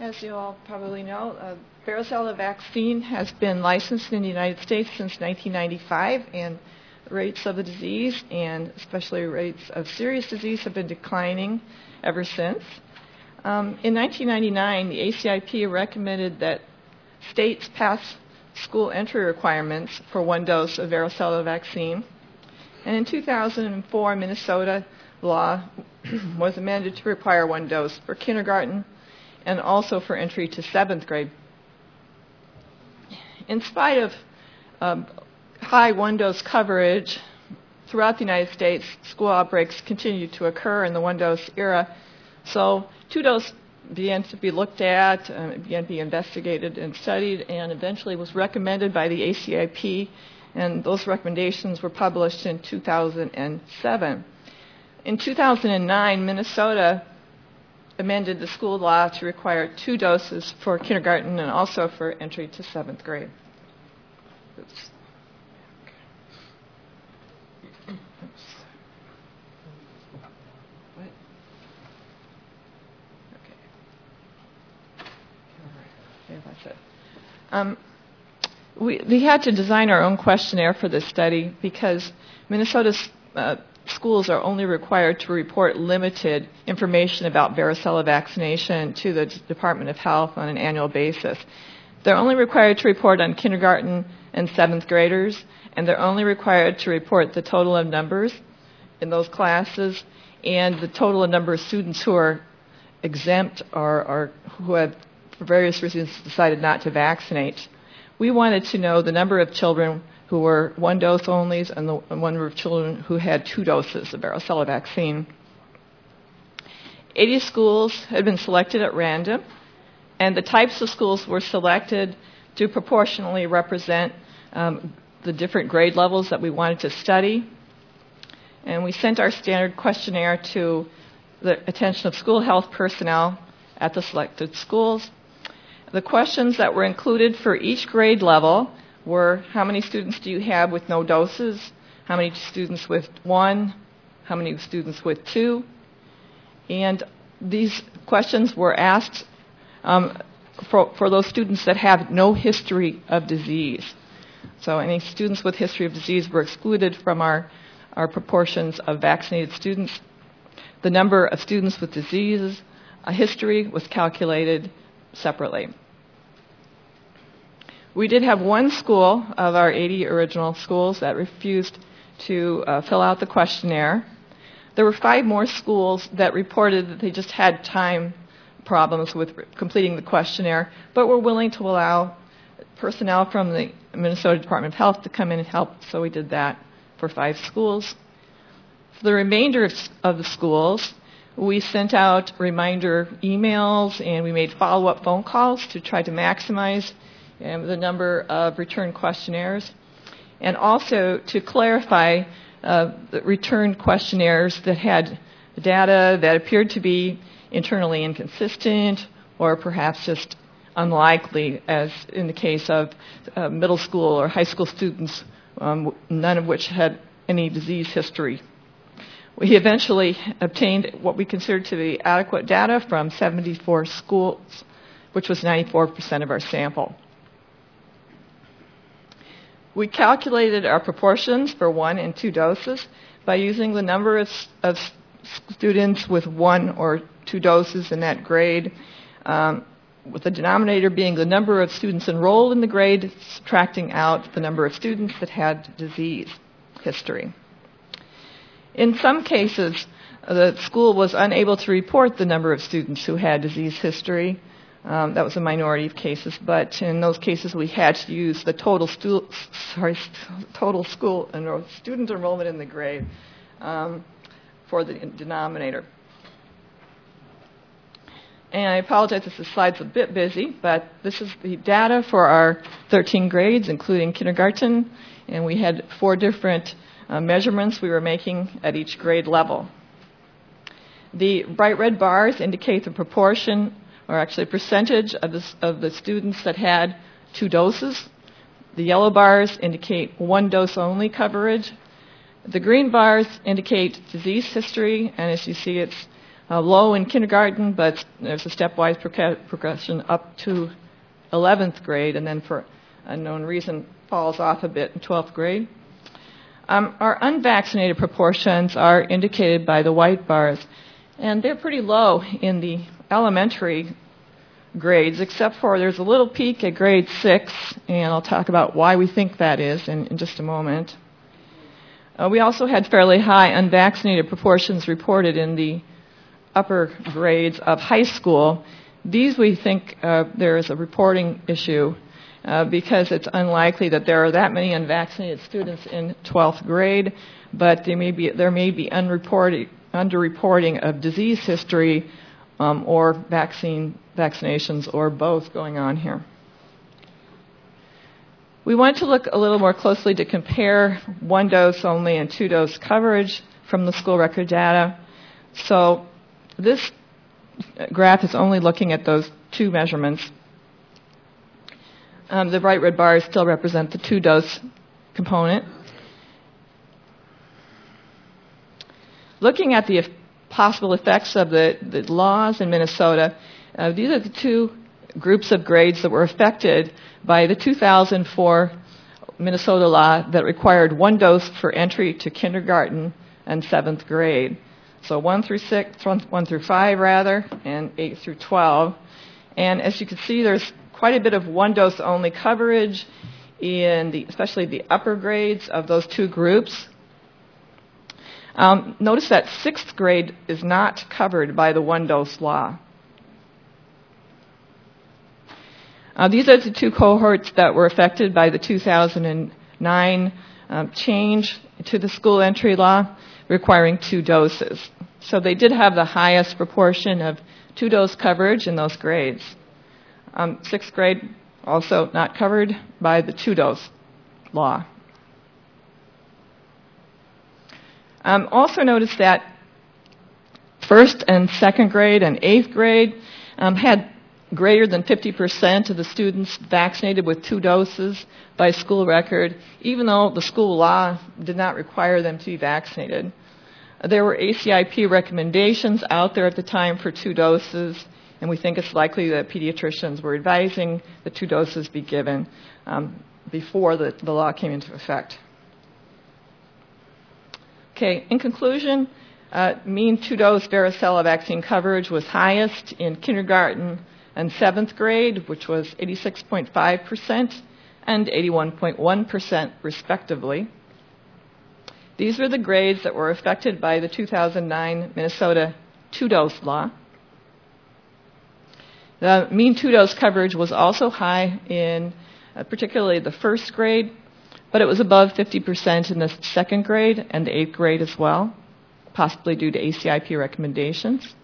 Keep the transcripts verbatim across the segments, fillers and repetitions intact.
As you all probably know, uh, varicella vaccine has been licensed in the United States since nineteen ninety-five, and rates of the disease, and especially rates of serious disease, have been declining ever since. Um, in nineteen ninety-nine, the A C I P recommended that states pass school entry requirements for one dose of varicella vaccine. And in two thousand four, Minnesota law was amended to require one dose for kindergarten and also for entry to seventh grade. In spite of um, high one-dose coverage throughout the United States, school outbreaks continued to occur in the one-dose era. So two-dose began to be looked at, um, it began to be investigated and studied, and eventually was recommended by the A C I P, and those recommendations were published in two thousand seven. In two thousand nine, Minnesota amended the school law to require two doses for kindergarten and also for entry to seventh grade. Oops. Oops. What? Okay. All right. Yeah, that's it. Um, we, we had to design our own questionnaire for this study because Minnesota's uh, schools are only required to report limited information about varicella vaccination to the Department of Health on an annual basis. They're only required to report on kindergarten and seventh graders, and they're only required to report the total of numbers in those classes and the total of number of students who are exempt or, or who have, for various reasons, decided not to vaccinate. We wanted to know the number of children who were one dose onlys and the number of children who had two doses of varicella vaccine. eighty schools had been selected at random, and the types of schools were selected to proportionally represent um, the different grade levels that we wanted to study. And we sent our standard questionnaire to the attention of school health personnel at the selected schools. The questions that were included for each grade level were: how many students do you have with no doses? How many students with one? How many students with two? And these questions were asked um, for, for those students that have no history of disease. So any students with history of disease were excluded from our, our proportions of vaccinated students. The number of students with disease, a history, was calculated separately. We did have one school of our eighty original schools that refused to uh, fill out the questionnaire. There were five more schools that reported that they just had time problems with re- completing the questionnaire, but were willing to allow personnel from the Minnesota Department of Health to come in and help, so we did that for five schools. For the remainder of, of the schools, we sent out reminder emails and we made follow-up phone calls to try to maximize and the number of return questionnaires, and also to clarify uh, the return questionnaires that had data that appeared to be internally inconsistent or perhaps just unlikely, as in the case of uh, middle school or high school students, um, none of which had any disease history. We eventually obtained what we considered to be adequate data from seventy-four schools, which was ninety-four percent of our sample. We calculated our proportions for one and two doses by using the number of, of students with one or two doses in that grade, um, with the denominator being the number of students enrolled in the grade, subtracting out the number of students that had disease history. In some cases, the school was unable to report the number of students who had disease history. Um, that was a minority of cases, but in those cases we had to use the total, stu- sorry, total school enroll- student enrollment in the grade um, for the denominator. And I apologize if the slide's a bit busy, but this is the data for our thirteen grades, including kindergarten, and we had four different uh, measurements we were making at each grade level. The bright red bars indicate the proportion, or actually percentage, of the, of the students that had two doses. The yellow bars indicate one dose only coverage. The green bars indicate disease history, and as you see, it's uh, low in kindergarten, but there's a stepwise proca- progression up to eleventh grade, and then for unknown reason falls off a bit in twelfth grade. Um, our unvaccinated proportions are indicated by the white bars, and they're pretty low in the elementary grades, except for there's a little peak at grade six, and I'll talk about why we think that is in, in just a moment. Uh, we also had fairly high unvaccinated proportions reported in the upper grades of high school. These we think uh, there is a reporting issue uh, because it's unlikely that there are that many unvaccinated students in twelfth grade, but there may be, there may be unreported, underreporting of disease history um, or vaccine vaccinations or both going on here. We want to look a little more closely to compare one dose only and two dose coverage from the school record data. So this graph is only looking at those two measurements. Um, the bright red bars still represent the two dose component. Looking at the possible effects of the, the laws in Minnesota, uh, these are the two groups of grades that were affected by the two thousand four Minnesota law that required one dose for entry to kindergarten and seventh grade. So one through six, one, one through five rather, and eight through twelve. And as you can see, there's quite a bit of one dose only coverage in the, especially the upper grades of those two groups. Um, notice that sixth grade is not covered by the one dose law. Uh, these are the two cohorts that were affected by the two thousand nine um, change to the school entry law requiring two doses. So they did have the highest proportion of two-dose coverage in those grades. Um, sixth grade also not covered by the two-dose law. Um, also notice that first and second grade and eighth grade um, had greater than fifty percent of the students vaccinated with two doses by school record, even though the school law did not require them to be vaccinated. There were A C I P recommendations out there at the time for two doses, and we think it's likely that pediatricians were advising the two doses be given um, before the, the law came into effect. Okay, in conclusion, uh, mean two-dose varicella vaccine coverage was highest in kindergarten and seventh grade, which was eighty-six point five percent and eighty-one point one percent respectively. These were the grades that were affected by the two thousand nine Minnesota two-dose law. The mean two-dose coverage was also high in uh, particularly the first grade, but it was above fifty percent in the second grade and the eighth grade as well, possibly due to A C I P recommendations.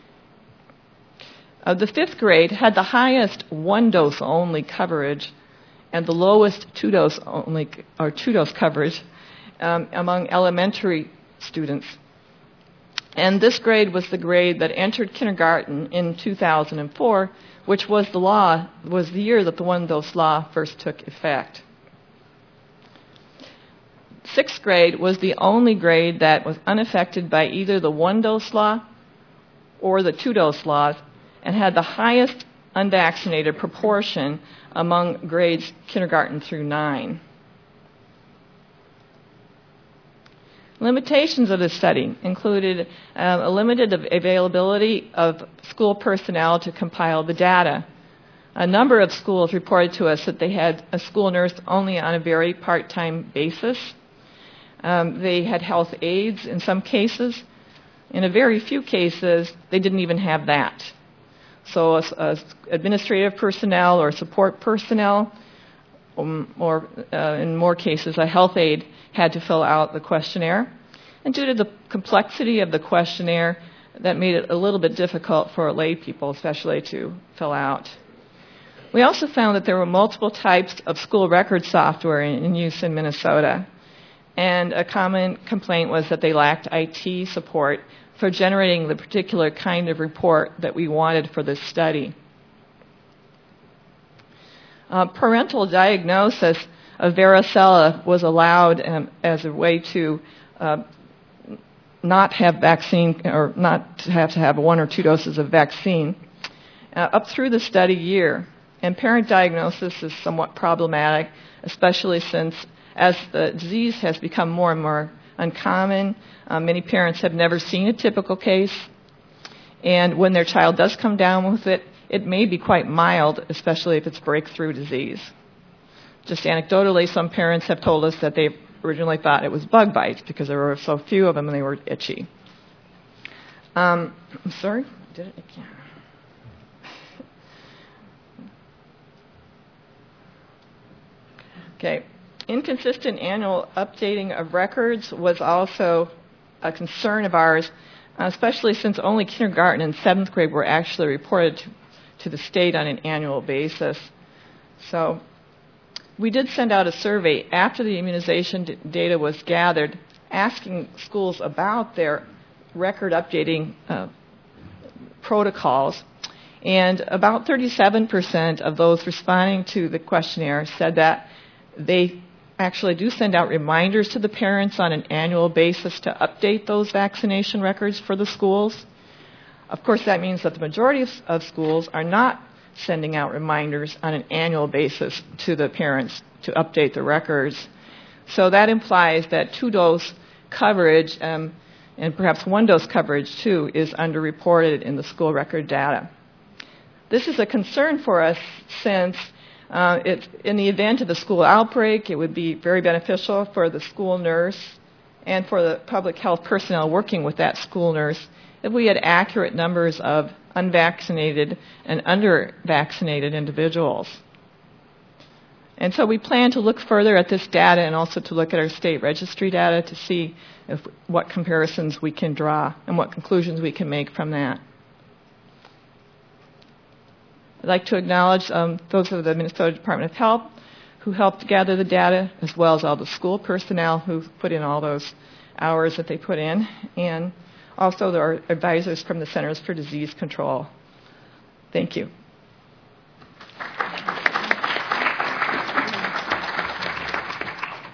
Uh, the fifth grade had the highest one-dose only coverage and the lowest two-dose only or two-dose coverage um, among elementary students. And this grade was the grade that entered kindergarten in two thousand four, which was the law was the year that the one-dose law first took effect. Sixth grade was the only grade that was unaffected by either the one-dose law or the two-dose laws, and had the highest unvaccinated proportion among grades kindergarten through nine. Limitations of the study included uh, a limited availability of school personnel to compile the data. A number of schools reported to us that they had a school nurse only on a very part-time basis. Um, they had health aides in some cases. In a very few cases, they didn't even have that. So as, as administrative personnel or support personnel, um, or uh, in more cases, a health aide had to fill out the questionnaire. And due to the complexity of the questionnaire, that made it a little bit difficult for lay people, especially, to fill out. We also found that there were multiple types of school record software in, in use in Minnesota. And a common complaint was that they lacked I T support for generating the particular kind of report that we wanted for this study. Uh, parental diagnosis of varicella was allowed um, as a way to uh, not have vaccine or not to have to have one or two doses of vaccine uh, up through the study year. And parent diagnosis is somewhat problematic, especially since as the disease has become more and more uncommon, uh, many parents have never seen a typical case. And when their child does come down with it, it may be quite mild, especially if it's breakthrough disease. Just anecdotally, some parents have told us that they originally thought it was bug bites because there were so few of them and they were itchy. Um, I'm sorry? Did it again? Okay. Inconsistent annual updating of records was also a concern of ours, especially since only kindergarten and seventh grade were actually reported to, to the state on an annual basis. So we did send out a survey after the immunization d- data was gathered, asking schools about their record updating uh, protocols. And about thirty-seven percent of those responding to the questionnaire said that they actually do send out reminders to the parents on an annual basis to update those vaccination records for the schools. Of course, that means that the majority of, of schools are not sending out reminders on an annual basis to the parents to update the records. So that implies that two-dose coverage, um, and perhaps one-dose coverage too, is underreported in the school record data. This is a concern for us since uh, it, in the event of a school outbreak, it would be very beneficial for the school nurse and for the public health personnel working with that school nurse if we had accurate numbers of unvaccinated and under-vaccinated individuals. And so we plan to look further at this data and also to look at our state registry data to see if, what comparisons we can draw and what conclusions we can make from that. I'd like to acknowledge um, those of the Minnesota Department of Health who helped gather the data, as well as all the school personnel who put in all those hours that they put in, and also our advisors from the Centers for Disease Control. Thank you.